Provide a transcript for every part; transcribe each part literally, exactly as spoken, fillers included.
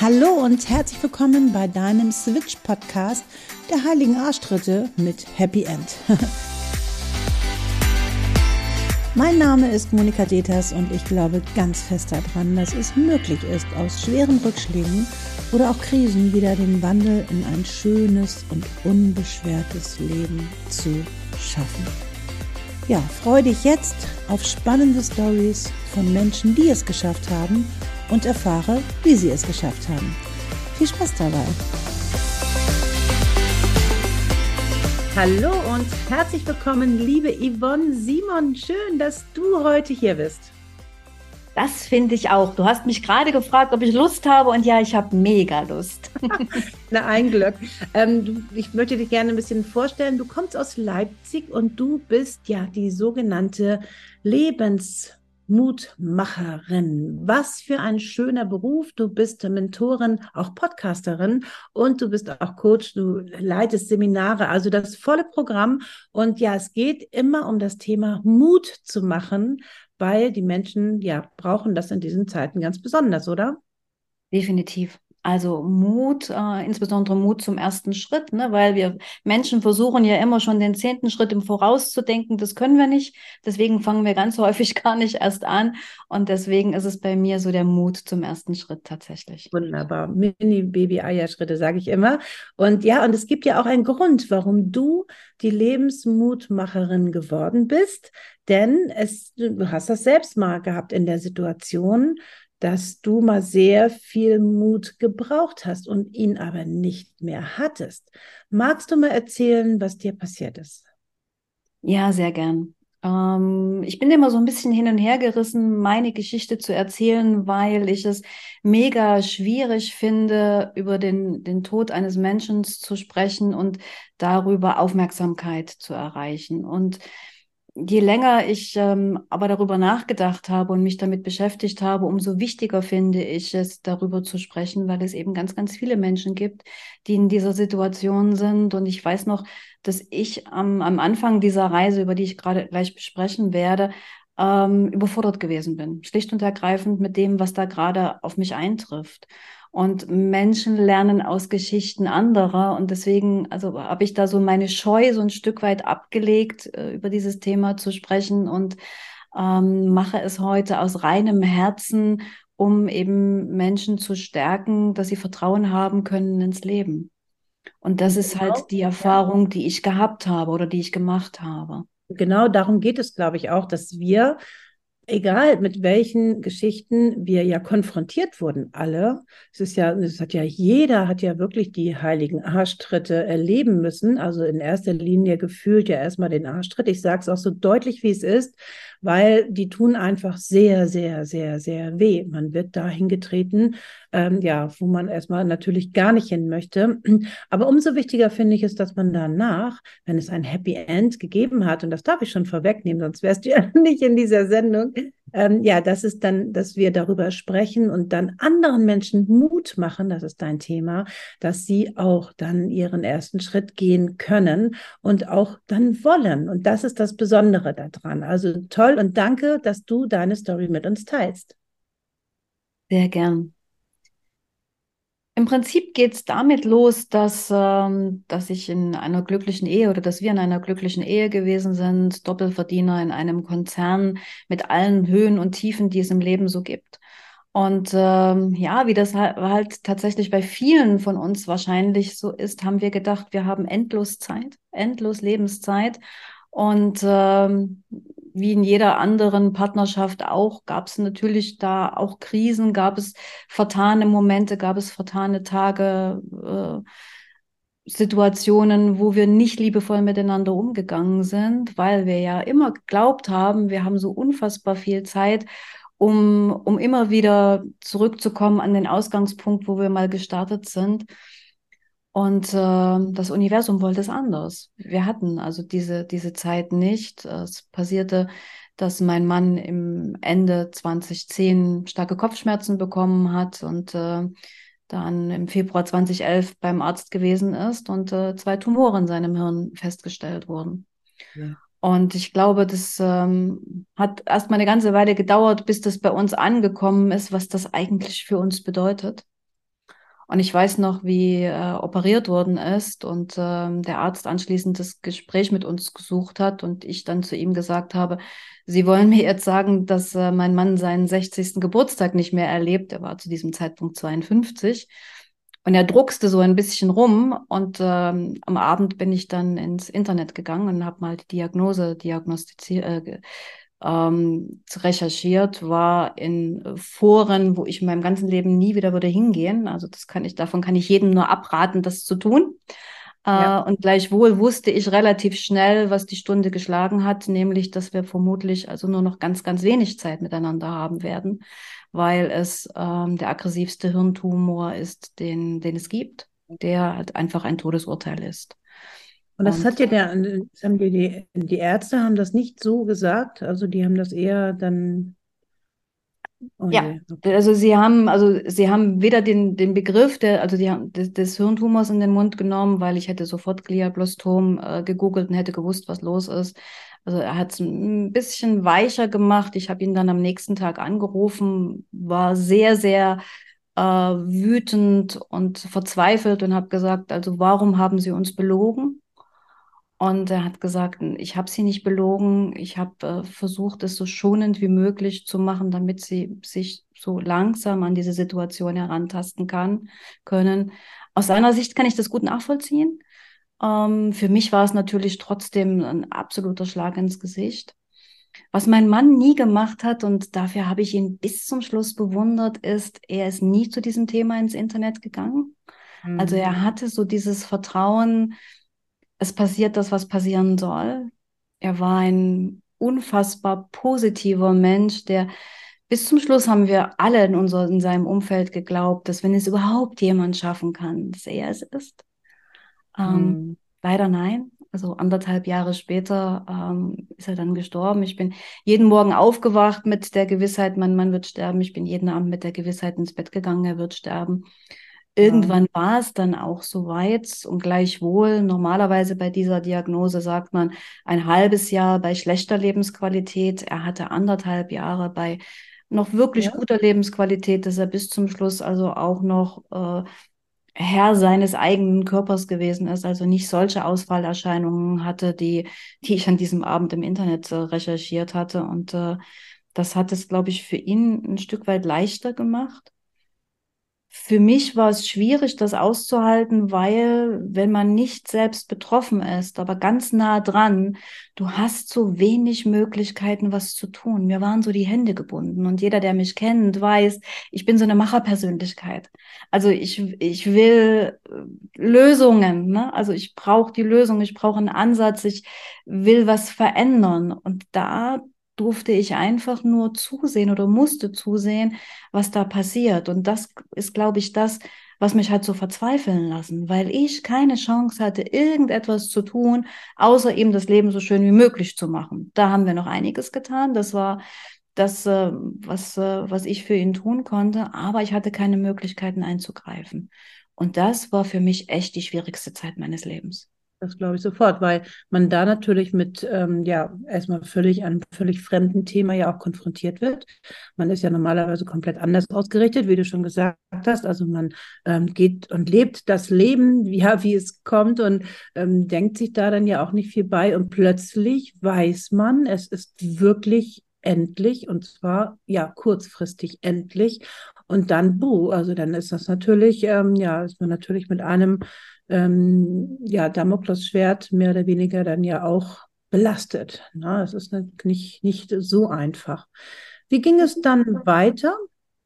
Hallo und herzlich willkommen bei deinem Switch-Podcast der heiligen Arschtritte mit Happy End. Mein Name ist Monika Deters und ich glaube ganz fest daran, dass es möglich ist, aus schweren Rückschlägen oder auch Krisen wieder den Wandel in ein schönes und unbeschwertes Leben zu schaffen. Ja, freue dich jetzt auf spannende Stories von Menschen, die es geschafft haben, und erfahre, wie sie es geschafft haben. Viel Spaß dabei! Hallo und herzlich willkommen, liebe Yvonne Simon. Schön, dass du heute hier bist. Das finde ich auch. Du hast mich gerade gefragt, ob ich Lust habe, und ja, ich habe mega Lust. Na, ein Glück. Ähm, ich möchte dich gerne ein bisschen vorstellen. Du kommst aus Leipzig und du bist ja die sogenannte Lebensmutmacherin. Was für ein schöner Beruf. Du bist Mentorin, auch Podcasterin, und du bist auch Coach, du leitest Seminare, also das volle Programm. Und ja, es geht immer um das Thema Mut zu machen, weil die Menschen ja brauchen das in diesen Zeiten ganz besonders, oder? Definitiv. Also Mut, äh, insbesondere Mut zum ersten Schritt, ne? Weil wir Menschen versuchen ja immer schon den zehnten Schritt im Voraus zu denken. Das können wir nicht. Deswegen fangen wir ganz häufig gar nicht erst an. Und deswegen ist es bei mir so der Mut zum ersten Schritt tatsächlich. Wunderbar. Mini-Baby-Eierschritte, sage ich immer. Und ja, und es gibt ja auch einen Grund, warum du die Lebensmutmacherin geworden bist. Denn es, du hast das selbst mal gehabt in der Situation, dass du mal sehr viel Mut gebraucht hast und ihn aber nicht mehr hattest. Magst du mal erzählen, was dir passiert ist? Ja, sehr gern. Ähm, ich bin immer so ein bisschen hin und her gerissen, meine Geschichte zu erzählen, weil ich es mega schwierig finde, über den, den Tod eines Menschen zu sprechen und darüber Aufmerksamkeit zu erreichen. Und je länger ich ähm, aber darüber nachgedacht habe und mich damit beschäftigt habe, umso wichtiger finde ich es, darüber zu sprechen, weil es eben ganz, ganz viele Menschen gibt, die in dieser Situation sind. Und ich weiß noch, dass ich am, am Anfang dieser Reise, über die ich gerade gleich besprechen werde, ähm, überfordert gewesen bin. Schlicht und ergreifend mit dem, was da gerade auf mich eintrifft. Und Menschen lernen aus Geschichten anderer. Und deswegen, also habe ich da so meine Scheu so ein Stück weit abgelegt, äh, über dieses Thema zu sprechen, und ähm, mache es heute aus reinem Herzen, um eben Menschen zu stärken, dass sie Vertrauen haben können ins Leben. Und das Und ist genau, halt die ja. Erfahrung, die ich gehabt habe oder die ich gemacht habe. Genau darum geht es, glaube ich, auch, dass wir, egal mit welchen Geschichten wir ja konfrontiert wurden, alle, es ist ja, es hat ja jeder hat ja wirklich die heiligen Arschtritte erleben müssen, also in erster Linie gefühlt ja erstmal den Arschtritt. Ich sage es auch so deutlich, wie es ist, weil die tun einfach sehr, sehr, sehr, sehr weh. Man wird dahin getreten, ähm, ja, wo man erstmal natürlich gar nicht hin möchte. Aber umso wichtiger finde ich es, dass man danach, wenn es ein Happy End gegeben hat, und das darf ich schon vorwegnehmen, sonst wärst du ja nicht in dieser Sendung, ähm, ja, das ist dann, dass wir darüber sprechen und dann anderen Menschen Mut machen, das ist dein Thema, dass sie auch dann ihren ersten Schritt gehen können und auch dann wollen. Und das ist das Besondere daran. Also toll und danke, dass du deine Story mit uns teilst. Sehr gern. Im Prinzip geht es damit los, dass, ähm, dass ich in einer glücklichen Ehe oder dass wir in einer glücklichen Ehe gewesen sind, Doppelverdiener in einem Konzern mit allen Höhen und Tiefen, die es im Leben so gibt. Und ähm, ja, wie das halt, halt tatsächlich bei vielen von uns wahrscheinlich so ist, haben wir gedacht, wir haben endlos Zeit, endlos Lebenszeit. Und ähm, wie in jeder anderen Partnerschaft auch, gab es natürlich da auch Krisen, gab es vertane Momente, gab es vertane Tage, äh, Situationen, wo wir nicht liebevoll miteinander umgegangen sind, weil wir ja immer geglaubt haben, wir haben so unfassbar viel Zeit, um, um immer wieder zurückzukommen an den Ausgangspunkt, wo wir mal gestartet sind. Und äh, das Universum wollte es anders. Wir hatten also diese, diese Zeit nicht. Es passierte, dass mein Mann im Ende zwanzig zehn starke Kopfschmerzen bekommen hat und äh, dann im Februar zwanzig elf beim Arzt gewesen ist und äh, zwei Tumore in seinem Hirn festgestellt wurden. Ja. Und ich glaube, das ähm, hat erst mal eine ganze Weile gedauert, bis das bei uns angekommen ist, was das eigentlich für uns bedeutet. Und ich weiß noch, wie äh, operiert worden ist und ähm, der Arzt anschließend das Gespräch mit uns gesucht hat und ich dann zu ihm gesagt habe, Sie wollen mir jetzt sagen, dass äh, mein Mann seinen sechzigsten Geburtstag nicht mehr erlebt. Er war zu diesem Zeitpunkt zweiundfünfzig. Und er druckste so ein bisschen rum und ähm, am Abend bin ich dann ins Internet gegangen und habe mal die Diagnose diagnostiziert, äh, ähm, recherchiert, war in Foren, wo ich in meinem ganzen Leben nie wieder würde hingehen. Also das kann ich, davon kann ich jedem nur abraten, das zu tun. Äh, Ja. und gleichwohl wusste ich relativ schnell, was die Stunde geschlagen hat, nämlich, dass wir vermutlich also nur noch ganz, ganz wenig Zeit miteinander haben werden, weil es ähm, der aggressivste Hirntumor ist, den, den es gibt, der halt einfach ein Todesurteil ist. Und das hat Und dir der, das haben die, die, die Ärzte haben das nicht so gesagt, also die haben das eher dann, oh ja, je, okay. also sie haben, also sie haben weder den, den Begriff der, also die haben des, des Hirntumors in den Mund genommen, weil ich hätte sofort Glioblastom äh, gegoogelt und hätte gewusst, was los ist. Also er hat es ein bisschen weicher gemacht. Ich habe ihn dann am nächsten Tag angerufen, war sehr, sehr äh, wütend und verzweifelt und habe gesagt, also warum haben Sie uns belogen? Und er hat gesagt, ich habe sie nicht belogen, ich habe äh, versucht, es so schonend wie möglich zu machen, damit sie sich so langsam an diese Situation herantasten kann, können. Aus seiner Sicht kann ich das gut nachvollziehen. Ähm, für mich war es natürlich trotzdem ein absoluter Schlag ins Gesicht. Was mein Mann nie gemacht hat, und dafür habe ich ihn bis zum Schluss bewundert, ist, er ist nie zu diesem Thema ins Internet gegangen. Also Hm. er hatte so dieses Vertrauen, es passiert das, was passieren soll. Er war ein unfassbar positiver Mensch, der bis zum Schluss haben wir alle in, unser, in seinem Umfeld geglaubt, dass wenn es überhaupt jemand schaffen kann, dass er es ist. Ähm, Hm. leider nein. Also anderthalb Jahre später ähm, ist er dann gestorben. Ich bin jeden Morgen aufgewacht mit der Gewissheit, mein Mann wird sterben. Ich bin jeden Abend mit der Gewissheit ins Bett gegangen, er wird sterben. Wow. Irgendwann war es dann auch soweit und gleichwohl, normalerweise bei dieser Diagnose sagt man ein halbes Jahr bei schlechter Lebensqualität. Er hatte anderthalb Jahre bei noch wirklich Ja, guter Lebensqualität, dass er bis zum Schluss also auch noch äh, Herr seines eigenen Körpers gewesen ist, also nicht solche Ausfallerscheinungen hatte, die, die ich an diesem Abend im Internet äh, recherchiert hatte. Und äh, das hat es, glaube ich, für ihn ein Stück weit leichter gemacht. Für mich war es schwierig, das auszuhalten, weil wenn man nicht selbst betroffen ist, aber ganz nah dran, du hast so wenig Möglichkeiten, was zu tun. Mir waren so die Hände gebunden und jeder, der mich kennt, weiß, ich bin so eine Macherpersönlichkeit. Also ich, ich will äh, Lösungen, ne? Also ich brauche die Lösung, ich brauche einen Ansatz, ich will was verändern. Und da durfte ich einfach nur zusehen oder musste zusehen, was da passiert. Und das ist, glaube ich, das, was mich hat so verzweifeln lassen, weil ich keine Chance hatte, irgendetwas zu tun, außer ihm das Leben so schön wie möglich zu machen. Da haben wir noch einiges getan. Das war das, äh, was, äh, was ich für ihn tun konnte, aber ich hatte keine Möglichkeiten einzugreifen. Und das war für mich echt die schwierigste Zeit meines Lebens. das glaube ich sofort, weil man da natürlich mit, ähm, ja, erstmal völlig einem völlig fremden Thema ja auch konfrontiert wird. Man ist ja normalerweise komplett anders ausgerichtet, wie du schon gesagt hast. Also man ähm, geht und lebt das Leben, ja, wie es kommt und ähm, denkt sich da dann ja auch nicht viel bei. Und plötzlich weiß man, es ist wirklich endlich und zwar ja kurzfristig endlich. Und dann, buh, also dann ist das natürlich, ähm, ja, ist man natürlich mit einem ähm, ja, Damoklesschwert mehr oder weniger dann ja auch belastet. Na, es ist nicht, nicht so einfach. Wie ging es dann weiter?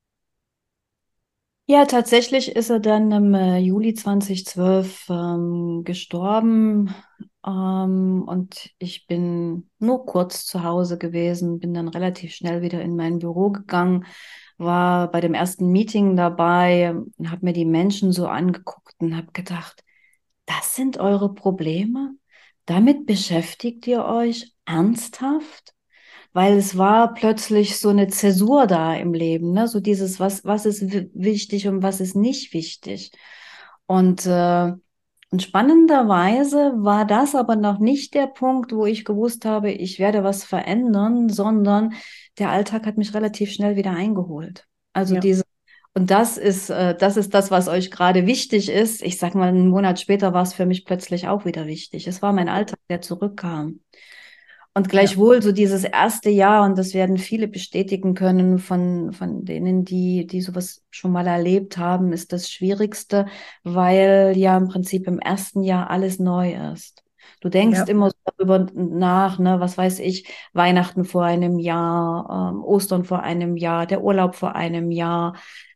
Ja, tatsächlich ist er dann im äh, Juli zweitausendzwölf ähm, gestorben. Ähm, und ich bin nur kurz zu Hause gewesen, bin dann relativ schnell wieder in mein Büro gegangen, war bei dem ersten Meeting dabei und habe mir die Menschen so angeguckt und habe gedacht, das sind eure Probleme? Damit beschäftigt ihr euch ernsthaft? Weil es war plötzlich so eine Zäsur da im Leben, ne? So dieses, was, was ist wi- wichtig und was ist nicht wichtig. Und, äh, und spannenderweise war das aber noch nicht der Punkt, wo ich gewusst habe, ich werde was verändern, sondern der Alltag hat mich relativ schnell wieder eingeholt. Also Ja, diese Und das ist, äh, das ist das, was euch gerade wichtig ist. Ich sag mal, einen Monat später war es für mich plötzlich auch wieder wichtig. Es war mein Alltag, der zurückkam. Und Ja, gleichwohl so dieses erste Jahr, und das werden viele bestätigen können von, von denen, die, die sowas schon mal erlebt haben, ist das Schwierigste, weil ja im Prinzip im ersten Jahr alles neu ist. Du denkst ja, immer so darüber nach, ne, was weiß ich, Weihnachten vor einem Jahr, ähm, Ostern vor einem Jahr, der Urlaub vor einem Jahr,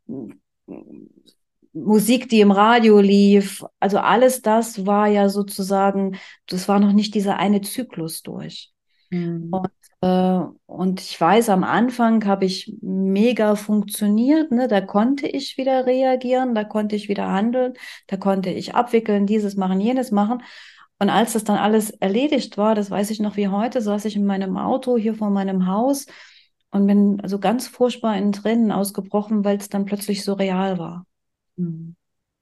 Musik, die im Radio lief. Also alles das war ja sozusagen, das war noch nicht dieser eine Zyklus durch. hm, Und, äh, und ich weiß, am Anfang habe ich mega funktioniert, ne? Da konnte ich wieder reagieren, da konnte ich wieder handeln, da konnte ich abwickeln, dieses machen, jenes machen. Und als das dann alles erledigt war, das weiß ich noch wie heute, saß ich in meinem Auto hier vor meinem Haus und bin also ganz furchtbar in Tränen ausgebrochen, weil es dann plötzlich so real war. hm.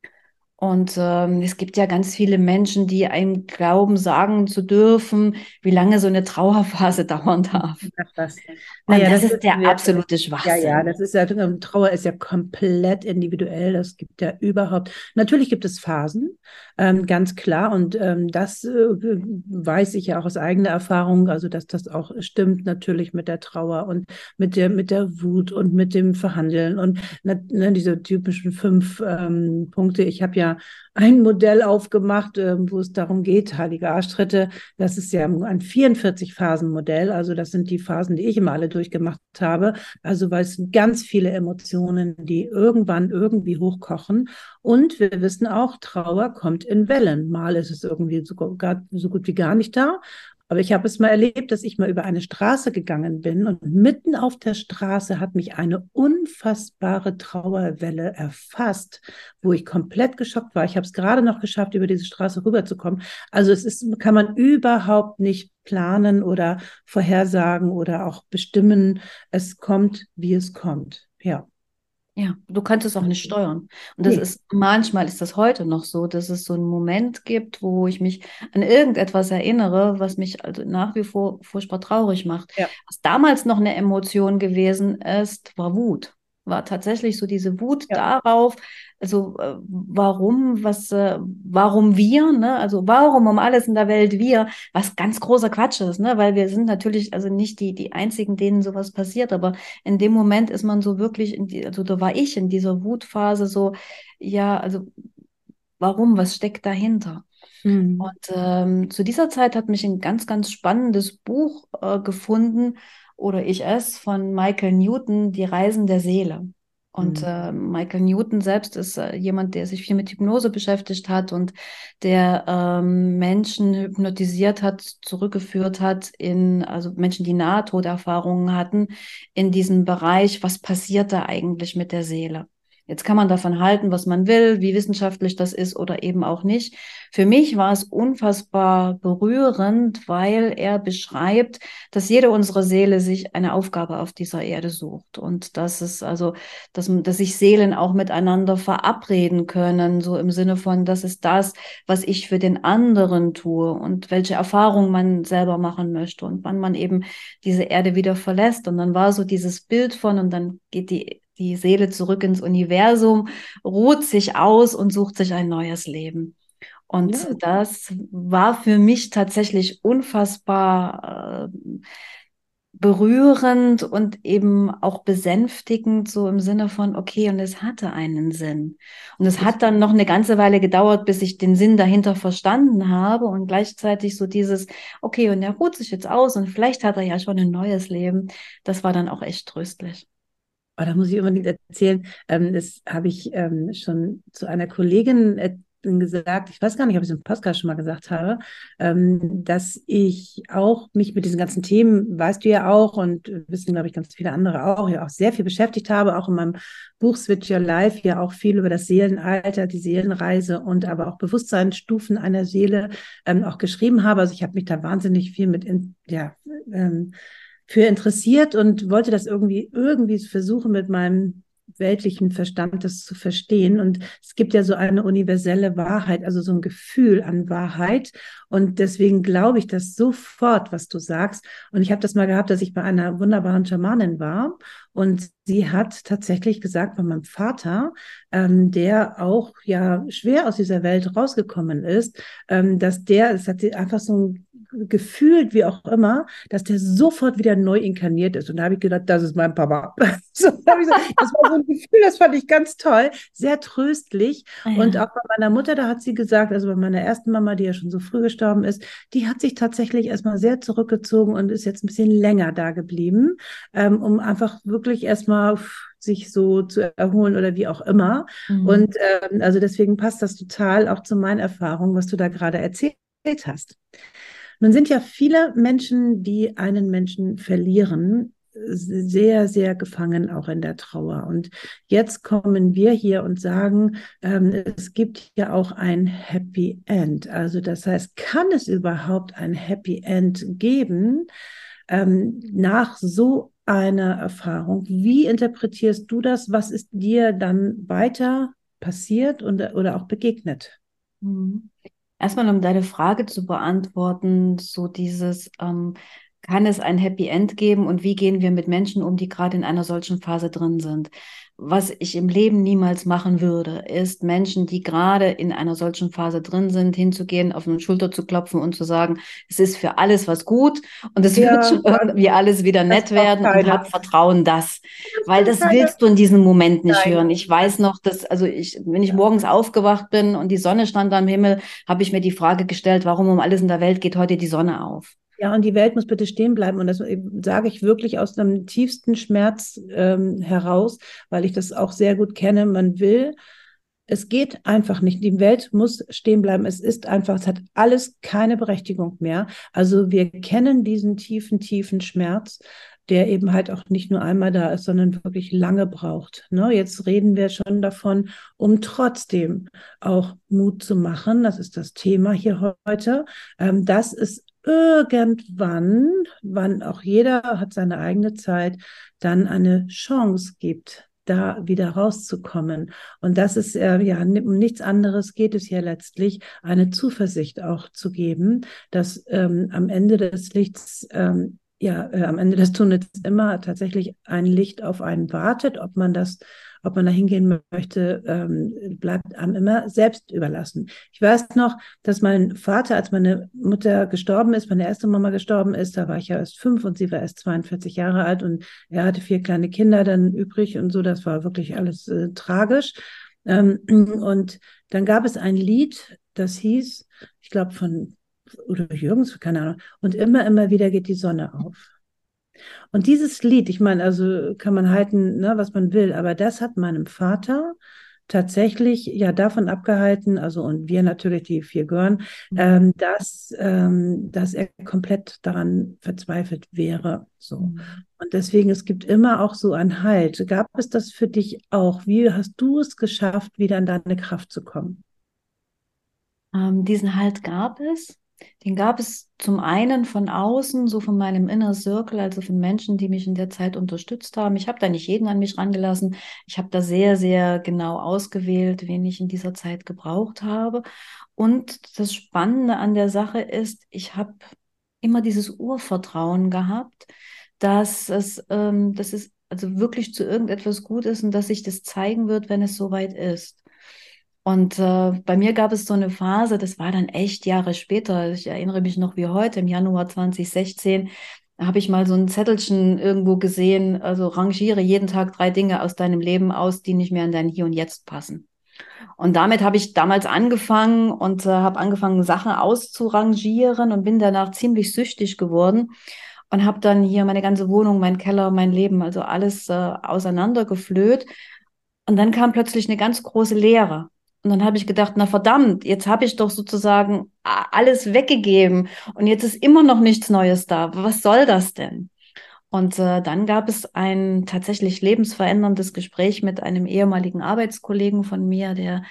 Und ähm, es gibt ja ganz viele Menschen, die einem glauben, sagen zu dürfen, wie lange so eine Trauerphase dauern darf. Ach was. Und Naja, das das ist wissen der wir. absolute Ja, ja, Schwachsinn. das ist ja, ähm, Trauer ist ja komplett individuell. Das gibt ja überhaupt. Natürlich gibt es Phasen, ähm, ganz klar. Und ähm, das äh, weiß ich ja auch aus eigener Erfahrung, also dass das auch stimmt, natürlich mit der Trauer und mit der, mit der Wut und mit dem Verhandeln und ne, ne, diese typischen fünf ähm, Punkte. Ich habe ja ein Modell aufgemacht, ähm, wo es darum geht, heilige Arschtritte. Das ist ja ein vierundvierzig-Phasen-Modell. Also das sind die Phasen, die ich immer alle durchgemacht habe. Also weil es sind ganz viele Emotionen, die irgendwann irgendwie hochkochen. Und wir wissen auch, Trauer kommt in Wellen. Mal ist es irgendwie so, gar, so gut wie gar nicht da. Aber ich habe es mal erlebt, dass ich mal über eine Straße gegangen bin und mitten auf der Straße hat mich eine unfassbare Trauerwelle erfasst, wo ich komplett geschockt war. Ich habe es gerade noch geschafft, über diese Straße rüberzukommen. Also es ist, kann man überhaupt nicht planen oder vorhersagen oder auch bestimmen. Es kommt, wie es kommt. Ja. Ja, du kannst es auch nicht steuern. Und das Nee. ist, manchmal ist das heute noch so, dass es so einen Moment gibt, wo ich mich an irgendetwas erinnere, was mich also nach wie vor furchtbar traurig macht. Ja. Was damals noch eine Emotion gewesen ist, war Wut. War tatsächlich so diese Wut Ja. darauf, also äh, warum, was, äh, warum wir, ne? Also warum um alles in der Welt wir, was ganz großer Quatsch ist, ne? Weil wir sind natürlich also nicht die, die einzigen, denen sowas passiert, aber in dem Moment ist man so wirklich in die, also da war ich in dieser Wutphase so, ja, also warum, was steckt dahinter? Mhm. Und ähm, zu dieser Zeit hat mich ein ganz, ganz spannendes Buch äh, gefunden, oder ich es, von Michael Newton, Die Reisen der Seele. Und Mhm. äh, Michael Newton selbst ist äh, jemand, der sich viel mit Hypnose beschäftigt hat und der ähm, Menschen hypnotisiert hat, zurückgeführt hat in, also Menschen, die Nahtoderfahrungen hatten, in diesen Bereich, was passiert da eigentlich mit der Seele? Jetzt kann man davon halten, was man will, wie wissenschaftlich das ist oder eben auch nicht. Für mich war es unfassbar berührend, weil er beschreibt, dass jede unserer Seele sich eine Aufgabe auf dieser Erde sucht und dass es also, dass, dass sich Seelen auch miteinander verabreden können, so im Sinne von, das ist das, was ich für den anderen tue und welche Erfahrungen man selber machen möchte und wann man eben diese Erde wieder verlässt. Und dann war so dieses Bild von, und dann geht die die Seele zurück ins Universum, ruht sich aus und sucht sich ein neues Leben. Und Ja. das war für mich tatsächlich unfassbar äh, berührend und eben auch besänftigend, so im Sinne von, okay, und es hatte einen Sinn. Und es Ich, hat dann noch eine ganze Weile gedauert, bis ich den Sinn dahinter verstanden habe und gleichzeitig so dieses, okay, und er ruht sich jetzt aus und vielleicht hat er ja schon ein neues Leben. Das war dann auch echt tröstlich. oh, da muss ich unbedingt erzählen. Ähm, das habe ich ähm, schon zu einer Kollegin äh, gesagt. Ich weiß gar nicht, ob ich es im Podcast schon mal gesagt habe, ähm, dass ich auch mich mit diesen ganzen Themen, weißt du ja auch, und wissen, glaube ich, ganz viele andere auch, ja auch sehr viel beschäftigt habe, auch in meinem Buch Switch Your Life ja auch viel über das Seelenalter, die Seelenreise und aber auch Bewusstseinsstufen einer Seele ähm, auch geschrieben habe. Also ich habe mich da wahnsinnig viel mit in, ja, ähm, für interessiert und wollte das irgendwie, irgendwie versuchen mit meinem weltlichen Verstand, das zu verstehen. Und es gibt ja so eine universelle Wahrheit, also so ein Gefühl an Wahrheit. Und deswegen glaube ich das sofort, was du sagst. Und ich habe das mal gehabt, dass ich bei einer wunderbaren Schamanin war. Und sie hat tatsächlich gesagt, bei meinem Vater, ähm, der auch ja schwer aus dieser Welt rausgekommen ist, ähm, dass der, es hat sie einfach so ein gefühlt, wie auch immer, dass der sofort wieder neu inkarniert ist. Und da habe ich gedacht, das ist mein Papa. So, da habe ich gesagt, das war so ein Gefühl, das fand ich ganz toll, sehr tröstlich. Und Ja. auch bei meiner Mutter, da hat sie gesagt, also bei meiner ersten Mama, die ja schon so früh gestorben ist, die hat sich tatsächlich erstmal sehr zurückgezogen und ist jetzt ein bisschen länger da geblieben, ähm, um einfach wirklich erstmal sich so zu erholen oder wie auch immer. Mhm. Und ähm, also deswegen passt das total auch zu meinen Erfahrungen, was du da gerade erzählt hast. Nun sind ja viele Menschen, die einen Menschen verlieren, sehr, sehr gefangen auch in der Trauer. Und jetzt kommen wir hier und sagen, ähm, es gibt ja auch ein Happy End. Also das heißt, kann es überhaupt ein Happy End geben ähm, nach so einer Erfahrung? Wie interpretierst du das? Was ist dir dann weiter passiert und, oder auch begegnet? Mhm. Erstmal, um deine Frage zu beantworten, so dieses, ähm, kann es ein Happy End geben und wie gehen wir mit Menschen um, die gerade in einer solchen Phase drin sind? Was ich im Leben niemals machen würde, ist Menschen, die gerade in einer solchen Phase drin sind, hinzugehen, auf eine Schulter zu klopfen und zu sagen, es ist für alles was gut und es wird Ja, schon irgendwie alles wieder das nett braucht werden und keiner. hab Vertrauen, dass. Das Weil kann das keiner. willst du in diesem Moment nicht Nein. hören. Ich weiß noch, dass, also ich, wenn ich Ja. morgens aufgewacht bin und die Sonne stand am Himmel, habe ich mir die Frage gestellt, warum um alles in der Welt geht heute die Sonne auf? Ja, und die Welt muss bitte stehen bleiben. Und das sage ich wirklich aus dem tiefsten Schmerz ähm, heraus, weil ich das auch sehr gut kenne. Man will, es geht einfach nicht. Die Welt muss stehen bleiben. Es ist einfach, es hat alles keine Berechtigung mehr. Also wir kennen diesen tiefen, tiefen Schmerz, der eben halt auch nicht nur einmal da ist, sondern wirklich lange braucht. Ne? Jetzt reden wir schon davon, um trotzdem auch Mut zu machen. Das ist das Thema hier heute. Ähm, dass es irgendwann, wann auch jeder hat seine eigene Zeit, dann eine Chance gibt, da wieder rauszukommen. Und das ist äh, ja, um nichts anderes geht es ja letztlich, eine Zuversicht auch zu geben, dass ähm, am Ende des Lichts, ähm, ja, äh, am Ende des Tunnels immer tatsächlich ein Licht auf einen wartet. Ob man das, ob man da hingehen möchte, ähm, bleibt einem immer selbst überlassen. Ich weiß noch, dass mein Vater, als meine Mutter gestorben ist, meine erste Mama gestorben ist, da war ich ja erst fünf und sie war erst zweiundvierzig Jahre alt und er hatte vier kleine Kinder dann übrig und so, das war wirklich alles äh, tragisch. Ähm, und dann gab es ein Lied, das hieß, ich glaube von oder Jürgens, keine Ahnung, und immer, immer wieder geht die Sonne auf. Und dieses Lied, ich meine, also kann man halten, ne, was man will, aber das hat meinem Vater tatsächlich ja davon abgehalten, also und wir natürlich, die vier Gören, Mhm. ähm, dass, ähm, dass er komplett daran verzweifelt wäre. So. Mhm. Und deswegen, es gibt immer auch so einen Halt. Gab es das für dich auch? Wie hast du es geschafft, wieder in deine Kraft zu kommen? Ähm, diesen Halt gab es. Den gab es zum einen von außen, so von meinem Inner Circle, also von Menschen, die mich in der Zeit unterstützt haben. Ich habe da nicht jeden an mich rangelassen. Ich habe da sehr, sehr genau ausgewählt, wen ich in dieser Zeit gebraucht habe. Und das Spannende an der Sache ist, ich habe immer dieses Urvertrauen gehabt, dass es, ähm, dass es also wirklich zu irgendetwas gut ist und dass sich das zeigen wird, wenn es soweit ist. Und äh, bei mir gab es so eine Phase, das war dann echt Jahre später. Ich erinnere mich noch wie heute, im Januar zwanzig sechzehn, habe ich mal so ein Zettelchen irgendwo gesehen, also rangiere jeden Tag drei Dinge aus deinem Leben aus, die nicht mehr in dein Hier und Jetzt passen. Und damit habe ich damals angefangen und äh, habe angefangen, Sachen auszurangieren und bin danach ziemlich süchtig geworden und habe dann hier meine ganze Wohnung, mein Keller, mein Leben, also alles äh, auseinandergeflöht. Und dann kam plötzlich eine ganz große Leere. Und dann habe ich gedacht, na verdammt, jetzt habe ich doch sozusagen a- alles weggegeben und jetzt ist immer noch nichts Neues da. Was soll das denn? Und äh, dann gab es ein tatsächlich lebensveränderndes Gespräch mit einem ehemaligen Arbeitskollegen von mir, der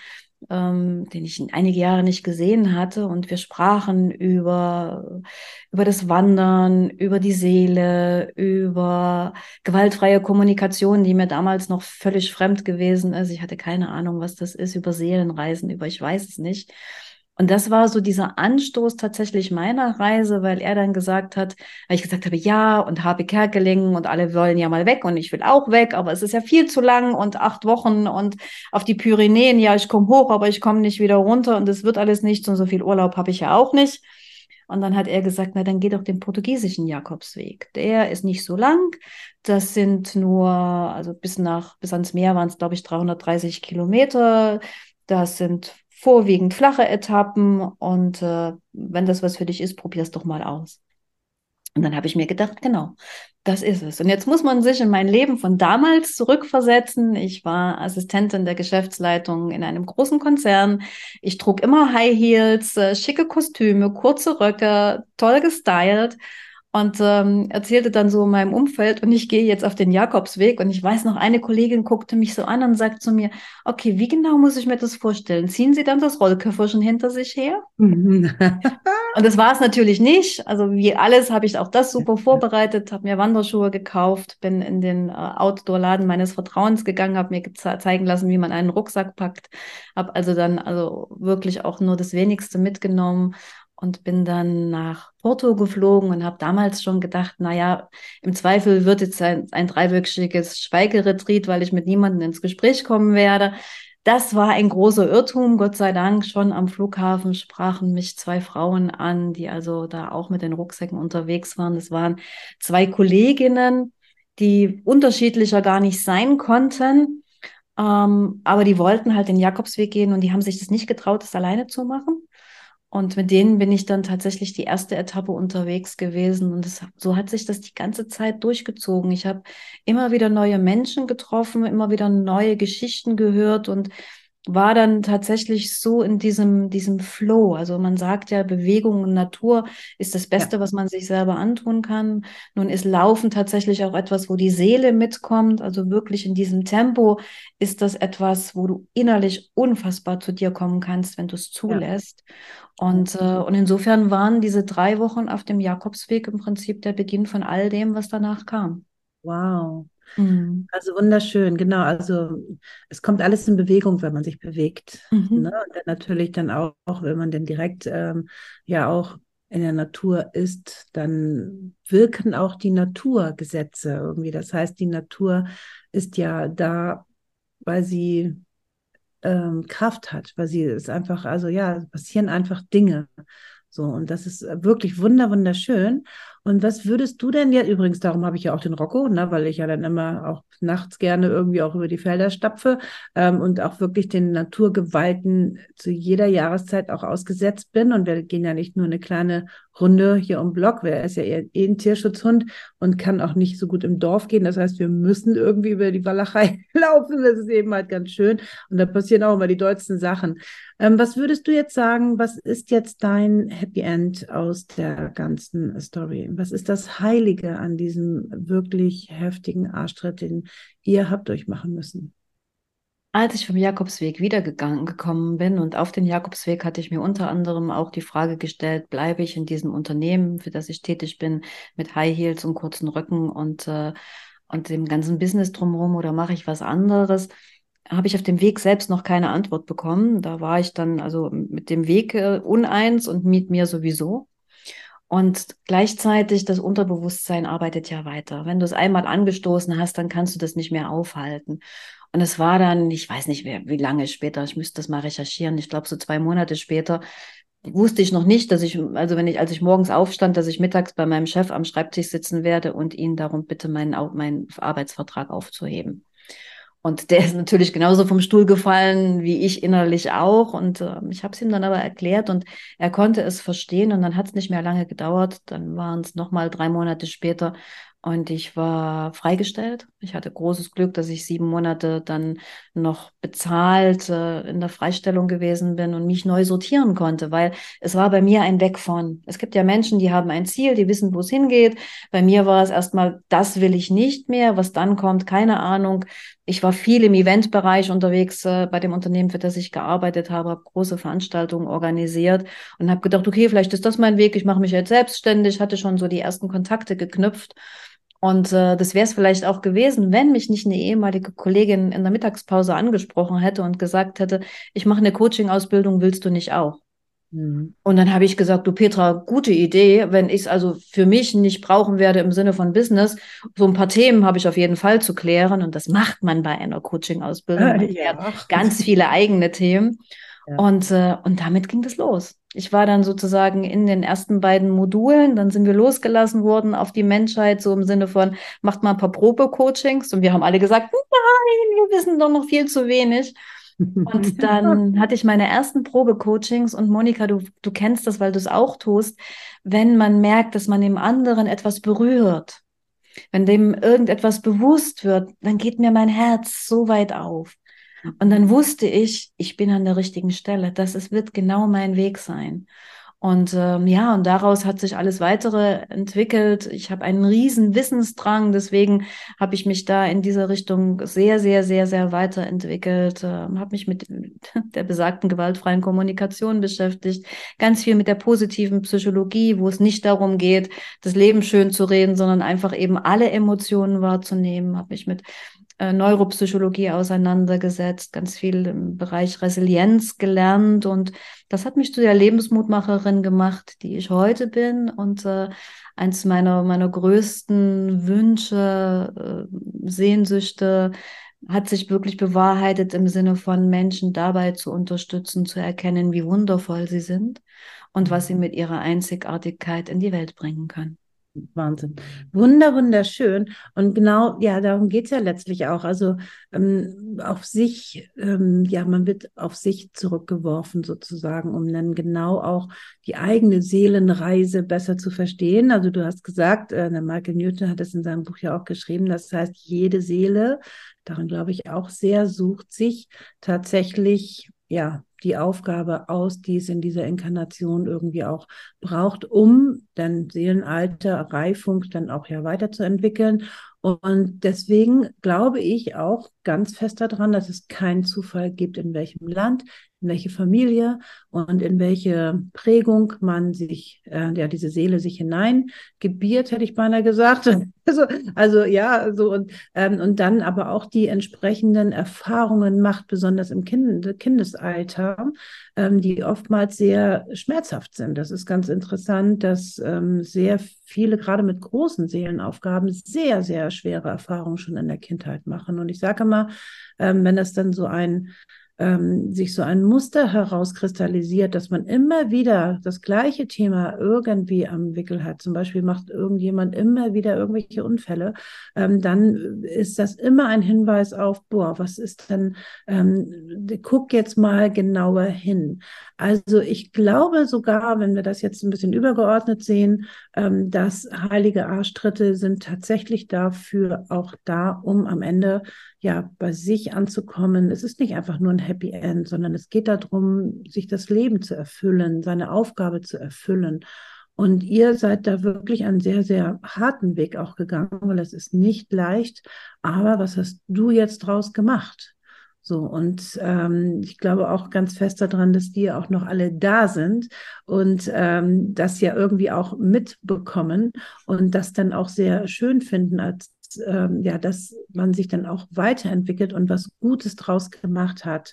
ähm, den ich einige Jahre nicht gesehen hatte. Und wir sprachen über, über das Wandern, über die Seele, über gewaltfreie Kommunikation, die mir damals noch völlig fremd gewesen ist. Ich hatte keine Ahnung, was das ist, über Seelenreisen, über ich weiß es nicht. Und das war so dieser Anstoß tatsächlich meiner Reise, weil er dann gesagt hat, weil ich gesagt habe, ja, und Harpe Kerkeling und alle wollen ja mal weg und ich will auch weg, aber es ist ja viel zu lang und acht Wochen und auf die Pyrenäen, ja, ich komme hoch, aber ich komme nicht wieder runter und es wird alles nichts und so viel Urlaub habe ich ja auch nicht. Und dann hat er gesagt, na, dann geh doch den portugiesischen Jakobsweg. Der ist nicht so lang. Das sind nur, also bis nach, bis ans Meer waren es, glaube ich, dreihundertdreißig Kilometer. Das sind vorwiegend flache Etappen und äh, wenn das was für dich ist, probier es doch mal aus. Und dann habe ich mir gedacht, genau, das ist es. Und jetzt muss man sich in mein Leben von damals zurückversetzen. Ich war Assistentin der Geschäftsleitung in einem großen Konzern. Ich trug immer High Heels, äh, schicke Kostüme, kurze Röcke, toll gestylt und ähm, erzählte dann so in meinem Umfeld und ich gehe jetzt auf den Jakobsweg und ich weiß noch, eine Kollegin guckte mich so an und sagt zu mir, okay, wie genau muss ich mir das vorstellen? Ziehen Sie dann das Rollköfferchen hinter sich her? Mhm. Und das war es natürlich nicht. Also wie alles habe ich auch das super vorbereitet, habe mir Wanderschuhe gekauft, bin in den äh, Outdoor-Laden meines Vertrauens gegangen, habe mir zeigen lassen, wie man einen Rucksack packt, habe also dann also wirklich auch nur das Wenigste mitgenommen und bin dann nach Porto geflogen und habe damals schon gedacht, naja, im Zweifel wird jetzt ein, ein dreiwöchiges Schweigeretreat, weil ich mit niemandem ins Gespräch kommen werde. Das war ein großer Irrtum, Gott sei Dank. Schon am Flughafen sprachen mich zwei Frauen an, die also da auch mit den Rucksäcken unterwegs waren. Das waren zwei Kolleginnen, die unterschiedlicher gar nicht sein konnten, ähm, aber die wollten halt den Jakobsweg gehen und die haben sich das nicht getraut, das alleine zu machen. Und mit denen bin ich dann tatsächlich die erste Etappe unterwegs gewesen. Und das, so hat sich das die ganze Zeit durchgezogen. Ich habe immer wieder neue Menschen getroffen, immer wieder neue Geschichten gehört und war dann tatsächlich so in diesem, diesem Flow. Also man sagt ja, Bewegung und Natur ist das Ja, Beste, was man sich selber antun kann. Nun ist Laufen tatsächlich auch etwas, wo die Seele mitkommt. Also wirklich in diesem Tempo ist das etwas, wo du innerlich unfassbar zu dir kommen kannst, wenn du es ja. zulässt. Und, äh, und insofern waren diese drei Wochen auf dem Jakobsweg im Prinzip der Beginn von all dem, was danach kam. Wow. Mhm. Also wunderschön, genau. Also es kommt alles in Bewegung, wenn man sich bewegt. Ne? Mhm. Und dann natürlich dann auch, auch wenn man dann direkt ähm, ja auch in der Natur ist, dann wirken auch die Naturgesetze irgendwie. Das heißt, die Natur ist ja da, weil sie ähm, Kraft hat, weil sie ist einfach, also ja, passieren einfach Dinge. So, und das ist wirklich wunder, wunderschön. Und was würdest du denn jetzt, übrigens, darum habe ich ja auch den Rocco, ne, weil ich ja dann immer auch nachts gerne irgendwie auch über die Felder stapfe ähm, und auch wirklich den Naturgewalten zu jeder Jahreszeit auch ausgesetzt bin. Und wir gehen ja nicht nur eine kleine Runde hier um den Block, er ist ja eher eh ein Tierschutzhund und kann auch nicht so gut im Dorf gehen. Das heißt, wir müssen irgendwie über die Walachei laufen. Das ist eben halt ganz schön. Und da passieren auch immer die dollsten Sachen. Ähm, was würdest du jetzt sagen, was ist jetzt dein Happy End aus der ganzen Story? Was ist das Heilige an diesem wirklich heftigen Arschtritt, den ihr habt durchmachen müssen? Als ich vom Jakobsweg wiedergegangen gekommen bin und auf den Jakobsweg hatte ich mir unter anderem auch die Frage gestellt, bleibe ich in diesem Unternehmen, für das ich tätig bin, mit High Heels und kurzen Röcken und, äh, und dem ganzen Business drumherum oder mache ich was anderes? Habe ich auf dem Weg selbst noch keine Antwort bekommen. Da war ich dann also mit dem Weg äh, uneins und mit mir sowieso. Und gleichzeitig das Unterbewusstsein arbeitet ja weiter. Wenn du es einmal angestoßen hast, dann kannst du das nicht mehr aufhalten. Und es war dann, ich weiß nicht, wie, wie lange später, ich müsste das mal recherchieren, ich glaube so zwei Monate später, wusste ich noch nicht, dass ich, also wenn ich, als ich morgens aufstand, dass ich mittags bei meinem Chef am Schreibtisch sitzen werde und ihn darum bitte, meinen, meinen Arbeitsvertrag aufzuheben. Und der ist natürlich genauso vom Stuhl gefallen wie ich innerlich auch. Und äh, ich habe es ihm dann aber erklärt und er konnte es verstehen. Und dann hat es nicht mehr lange gedauert. Dann waren es nochmal drei Monate später, Und ich war freigestellt. Ich hatte großes Glück, dass ich sieben Monate dann noch bezahlt äh, in der Freistellung gewesen bin und mich neu sortieren konnte, weil es war bei mir ein Weg von. Es gibt ja Menschen, die haben ein Ziel, die wissen, wo es hingeht. Bei mir war es erstmal, das will ich nicht mehr. Was dann kommt, keine Ahnung. Ich war viel im Eventbereich unterwegs äh, bei dem Unternehmen, für das ich gearbeitet habe, habe große Veranstaltungen organisiert und habe gedacht, okay, vielleicht ist das mein Weg. Ich mache mich jetzt selbstständig, hatte schon so die ersten Kontakte geknüpft. Und äh, das wäre es vielleicht auch gewesen, wenn mich nicht eine ehemalige Kollegin in der Mittagspause angesprochen hätte und gesagt hätte, ich mache eine Coaching-Ausbildung, willst du nicht auch? Mhm. Und dann habe ich gesagt, du Petra, gute Idee, wenn ich es also für mich nicht brauchen werde im Sinne von Business, so ein paar Themen habe ich auf jeden Fall zu klären und das macht man bei einer Coaching-Ausbildung. Ah, Man klärt ja. ganz viele eigene Themen. Ja. Und, äh, und damit ging das los. Ich war dann sozusagen in den ersten beiden Modulen, dann sind wir losgelassen worden auf die Menschheit, so im Sinne von, macht mal ein paar Probe-Coachings. Und wir haben alle gesagt, nein, wir wissen doch noch viel zu wenig. Und dann hatte ich meine ersten Probe-Coachings und Monika, du, du kennst das, weil du es auch tust, wenn man merkt, dass man dem anderen etwas berührt, wenn dem irgendetwas bewusst wird, dann geht mir mein Herz so weit auf. Und dann wusste ich, ich bin an der richtigen Stelle. Das ist, wird genau mein Weg sein. Und ähm, ja, und daraus hat sich alles weitere entwickelt. Ich habe einen riesen Wissensdrang, deswegen habe ich mich da in dieser Richtung sehr, sehr, sehr, sehr weiterentwickelt. Ähm, habe mich mit der besagten gewaltfreien Kommunikation beschäftigt, ganz viel mit der positiven Psychologie, wo es nicht darum geht, das Leben schön zu reden, sondern einfach eben alle Emotionen wahrzunehmen. Habe mich mit äh, Neuropsychologie auseinandergesetzt, ganz viel im Bereich Resilienz gelernt und das hat mich zu der Lebensmutmacherin gemacht, die ich heute bin und äh, eins meiner, meiner größten Wünsche, äh, Sehnsüchte hat sich wirklich bewahrheitet im Sinne von Menschen dabei zu unterstützen, zu erkennen, wie wundervoll sie sind und was sie mit ihrer Einzigartigkeit in die Welt bringen können. Wahnsinn. Wunder, wunderschön. Und genau, ja, darum geht es ja letztlich auch. Also ähm, auf sich, ähm, ja, man wird auf sich zurückgeworfen sozusagen, um dann genau auch die eigene Seelenreise besser zu verstehen. Also du hast gesagt, äh, der Michael Newton hat es in seinem Buch ja auch geschrieben, das heißt, jede Seele, daran glaube ich auch sehr, sucht sich tatsächlich, ja, die Aufgabe aus, die es in dieser Inkarnation irgendwie auch braucht, um dann Seelenalter, Reifung dann auch ja weiterzuentwickeln. Und deswegen glaube ich auch ganz fest daran, dass es keinen Zufall gibt, in welchem Land, in welche Familie und in welche Prägung man sich, äh, ja, diese Seele sich hineingebiert, hätte ich beinahe gesagt. Also, also ja, so und, ähm, und dann aber auch die entsprechenden Erfahrungen macht, besonders im kind Kindesalter, ähm, die oftmals sehr schmerzhaft sind. Das ist ganz interessant, dass ähm, sehr viele, gerade mit großen Seelenaufgaben, sehr, sehr schwere Erfahrungen schon in der Kindheit machen. Und ich sage immer, ähm, wenn das dann so ein ähm, sich so ein Muster herauskristallisiert, dass man immer wieder das gleiche Thema irgendwie am Wickel hat. Zum Beispiel macht irgendjemand immer wieder irgendwelche Unfälle, ähm, dann ist das immer ein Hinweis auf, boah, was ist denn, ähm, guck jetzt mal genauer hin. Also ich glaube sogar, wenn wir das jetzt ein bisschen übergeordnet sehen, ähm, dass heilige Arschtritte sind tatsächlich dafür auch da, um am Ende ja bei sich anzukommen. Es ist nicht einfach nur ein Happy End, sondern es geht darum, sich das Leben zu erfüllen, seine Aufgabe zu erfüllen. Und ihr seid da wirklich einen sehr, sehr harten Weg auch gegangen, weil es ist nicht leicht. Aber was hast du jetzt draus gemacht? So, und ähm, ich glaube auch ganz fest daran, dass die auch noch alle da sind und ähm, das ja irgendwie auch mitbekommen und das dann auch sehr schön finden, als ähm, ja, dass man sich dann auch weiterentwickelt und was Gutes draus gemacht hat.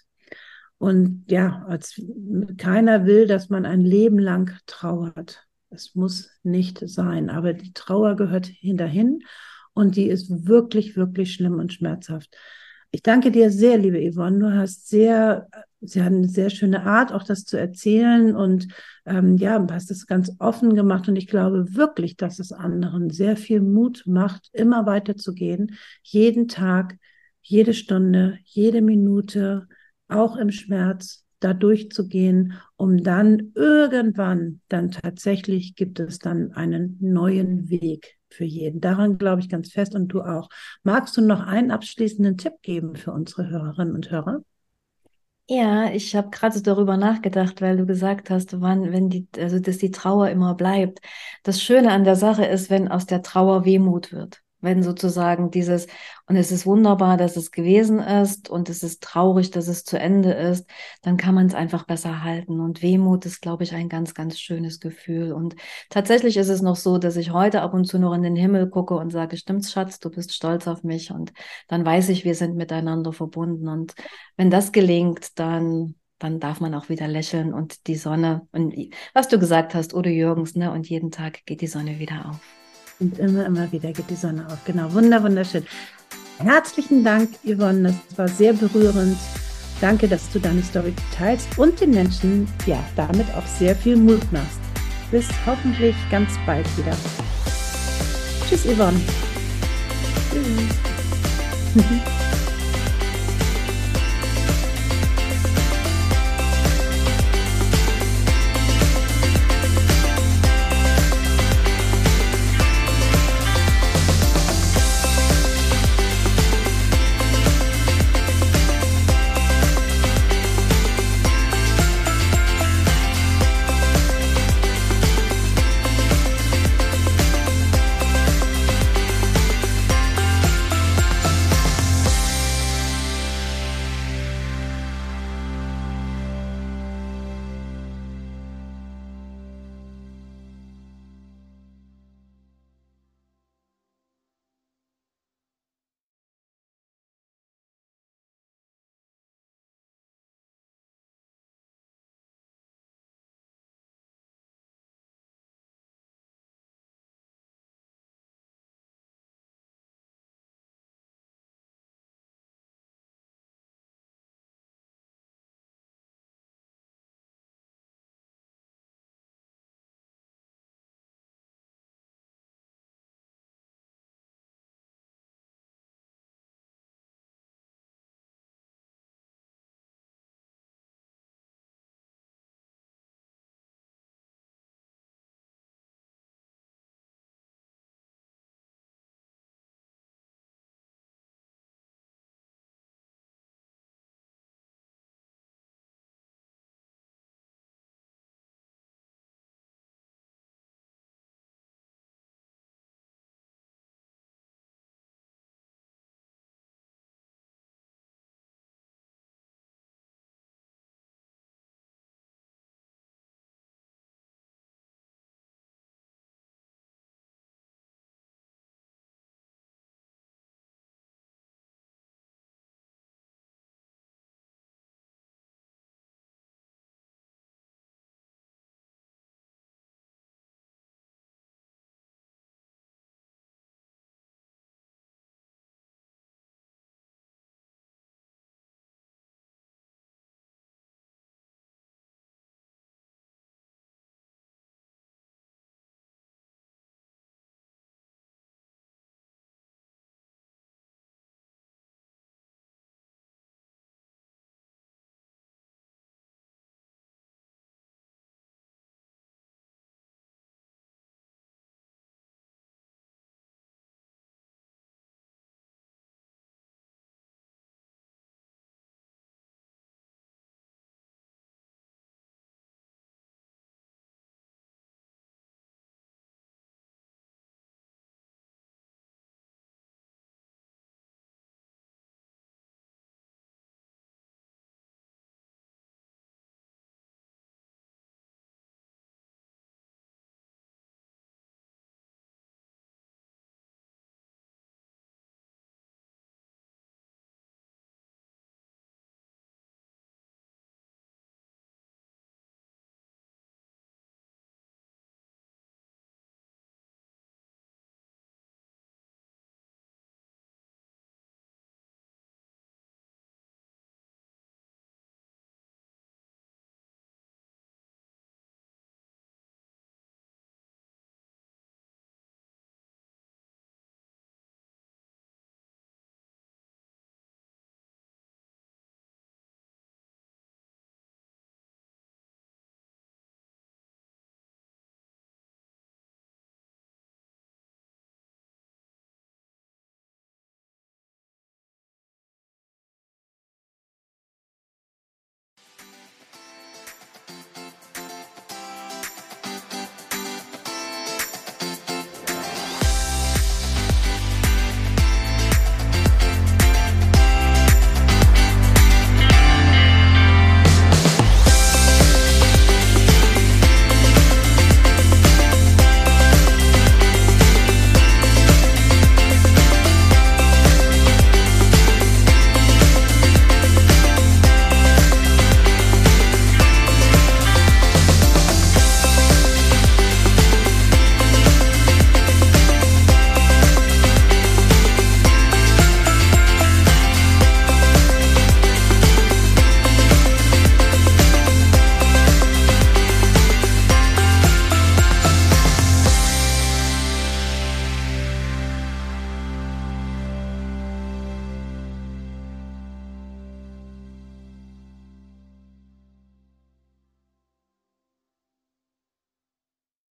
Und ja, als keiner will, dass man ein Leben lang trauert. Es muss nicht sein, aber die Trauer gehört hinterhin und die ist wirklich, wirklich schlimm und schmerzhaft. Ich danke dir sehr, liebe Yvonne. Du hast sehr, sie hat eine sehr schöne Art, auch das zu erzählen und ähm, ja, hast es ganz offen gemacht und ich glaube wirklich, dass es anderen sehr viel Mut macht, immer weiterzugehen, jeden Tag, jede Stunde, jede Minute, auch im Schmerz, da durchzugehen, um dann irgendwann, dann tatsächlich gibt es dann einen neuen Weg, für jeden. Daran glaube ich ganz fest und du auch. Magst du noch einen abschließenden Tipp geben für unsere Hörerinnen und Hörer? Ja, ich habe gerade so darüber nachgedacht, weil du gesagt hast, wann, wenn die, also dass die Trauer immer bleibt. Das Schöne an der Sache ist, wenn aus der Trauer Wehmut wird. Wenn sozusagen dieses, und es ist wunderbar, dass es gewesen ist und es ist traurig, dass es zu Ende ist, dann kann man es einfach besser halten. Und Wehmut ist, glaube ich, ein ganz, ganz schönes Gefühl. Und tatsächlich ist es noch so, dass ich heute ab und zu noch in den Himmel gucke und sage, stimmt's, Schatz, du bist stolz auf mich. Und dann weiß ich, wir sind miteinander verbunden. Und wenn das gelingt, dann, dann darf man auch wieder lächeln und die Sonne, und was du gesagt hast, Udo Jürgens, ne, und jeden Tag geht die Sonne wieder auf. Und immer, immer wieder geht die Sonne auf. Genau, wunder, wunderschön. Herzlichen Dank, Yvonne. Das war sehr berührend. Danke, dass du deine Story teilst und den Menschen ja damit auch sehr viel Mut machst. Bis hoffentlich ganz bald wieder. Tschüss, Yvonne. Tschüss.